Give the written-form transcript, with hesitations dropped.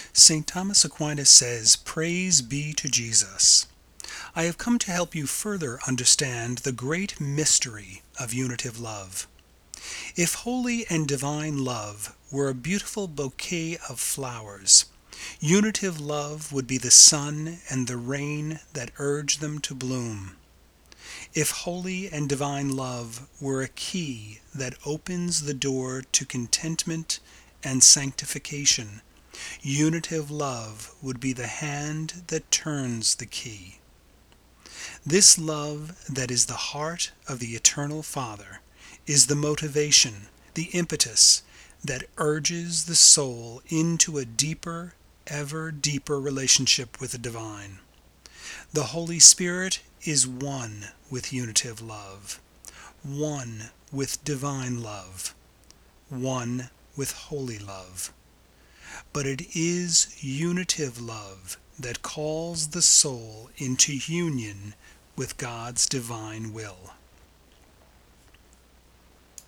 St. Thomas Aquinas says, "Praise be to Jesus." I have come to help you further understand the great mystery of unitive love. If holy and divine love were a beautiful bouquet of flowers, unitive love would be the sun and the rain that urge them to bloom. If holy and divine love were a key that opens the door to contentment and sanctification, unitive love would be the hand that turns the key. This love that is the heart of the Eternal Father is the motivation, the impetus that urges the soul into a deeper, ever deeper relationship with the divine. The Holy Spirit is one with unitive love, one with divine love, one with holy love. But it is unitive love that calls the soul into union with God's divine will.